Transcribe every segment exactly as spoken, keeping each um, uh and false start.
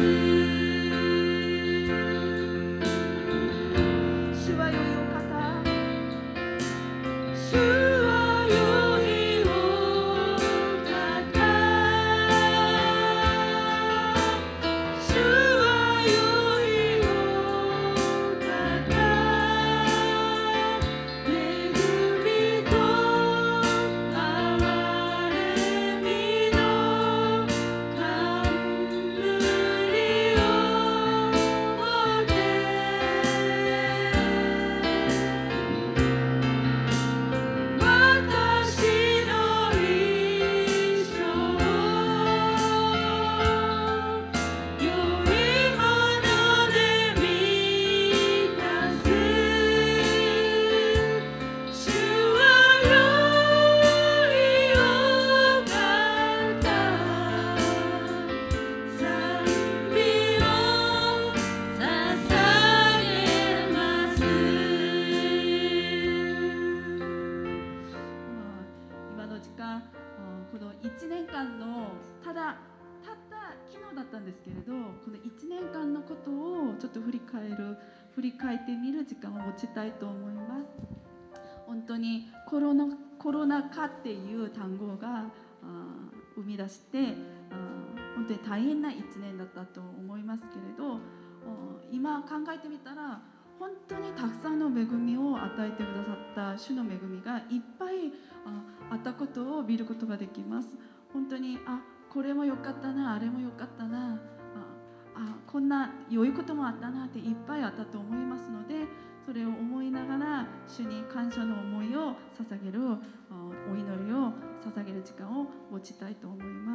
振り返ってみる時間を持ちたいと思います。本当にコロナ、コロナ禍っていう単語が生み出して本当に大変ないちねんだったと思いますけれど、今考えてみたら本当にたくさんの恵みを与えてくださった主の恵みがいっぱいあったことを見ることができます。本当にあこれも良かったな、あれも良かったな、あこんな良いこともあったなっていっぱいあったと思いますので、それを思いながら主に感謝の思いを捧げるお祈りを捧げる時間を持ちたいと思います。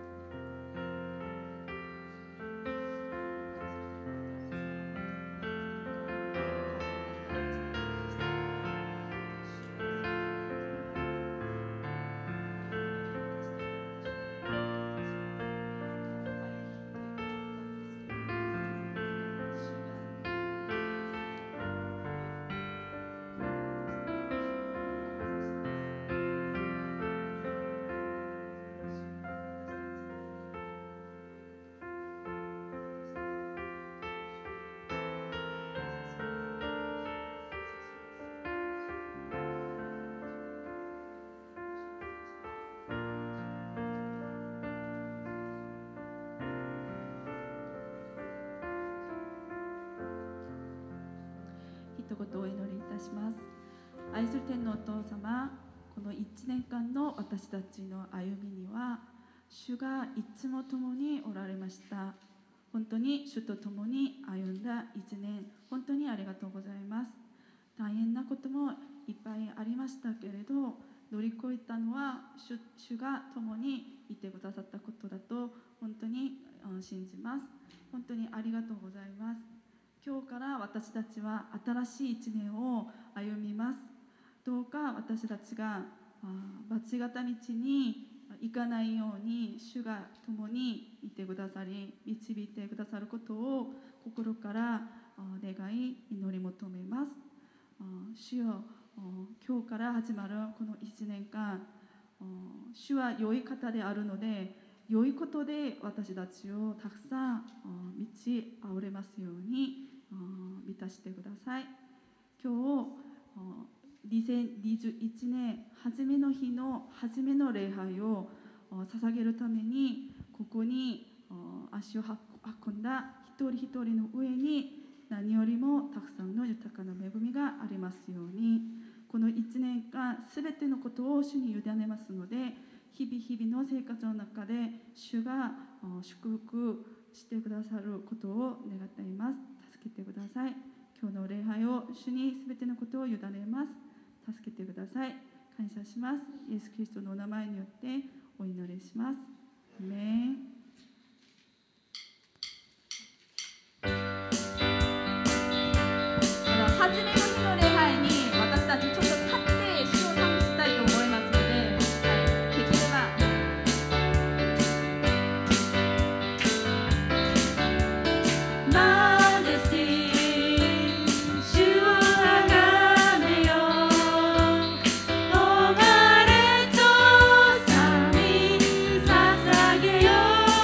一言お祈りいたします。愛する天のお父様、このいちねんかんの私たちの歩みには主がいつも共におられました。本当に主と共に歩んだいちねん、本当にありがとうございます。大変なこともいっぱいありましたけれど、乗り越えたのは 主, 主が共にいてくださったことだと本当に信じます。本当にありがとうございます。今日から私たちは新しいいちねんを歩みます。どうか私たちが間違った道に行かないように主が共にいてくださり導いてくださることを心から願い祈り求めます。主よ、今日から始まるこのいちねんかん、主は良い方であるので良いことで私たちをたくさん満ち溢れますように満たしてください。今日にせんにじゅういちねん初めの日の初めの礼拝を捧げるためにここに足を運んだ一人一人の上に何よりもたくさんの豊かな恵みがありますように、このいちねんかんすべてのことを主に委ねますので、日々日々の生活の中で主が祝福してくださることを願っています。助けてください。今日の礼拝を主にすべてのことを委ねます。助けてください。感謝します。イエス・キリストのお名前によってお祈りします。アーメン。初めの日の礼拝に私たちちょっと立って主を賛美したいと思いますので、はい、できれば 「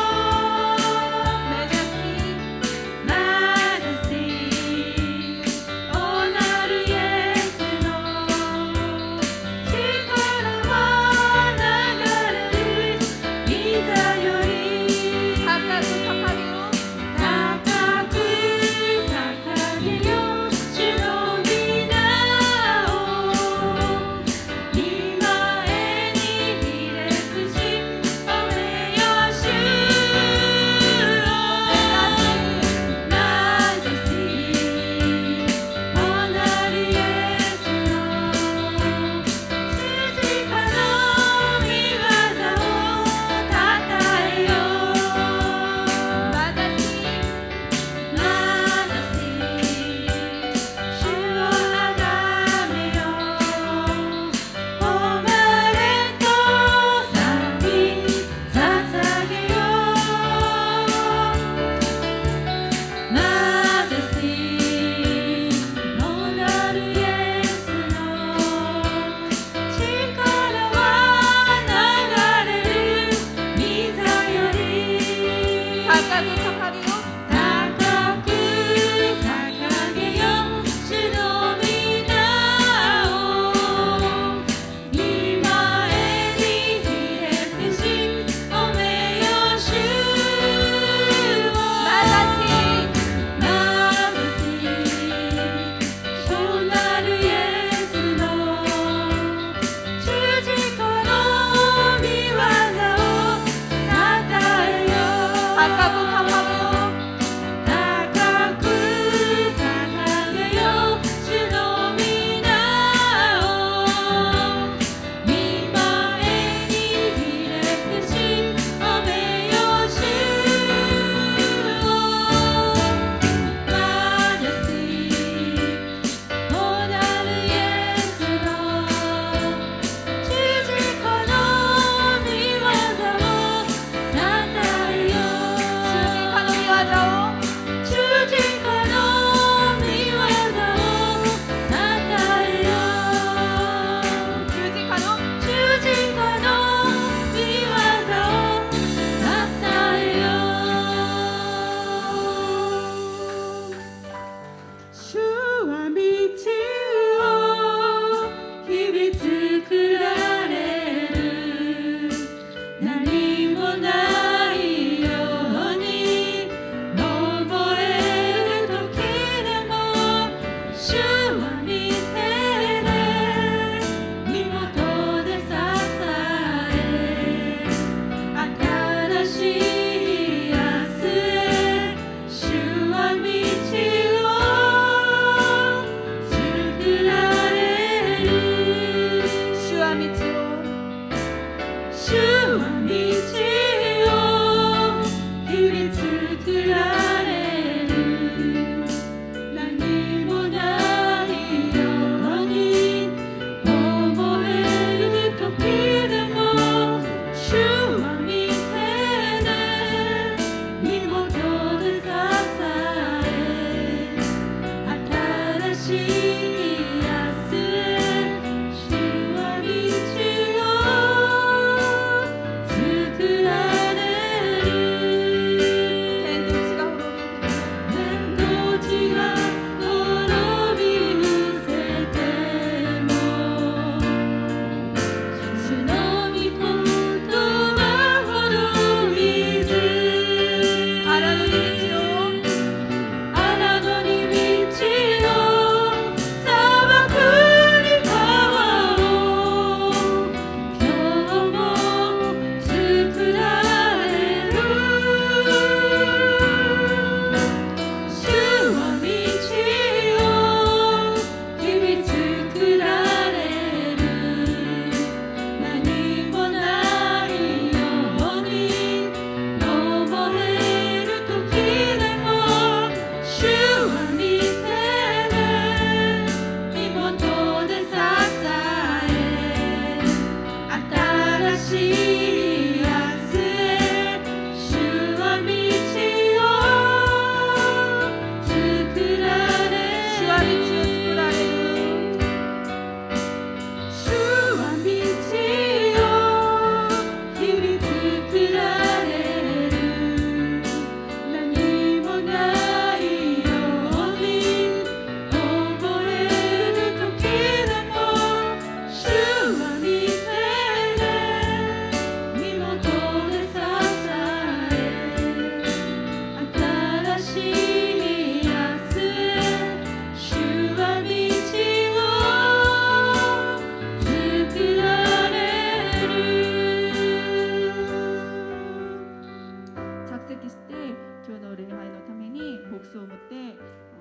の礼拝のために牧師を持って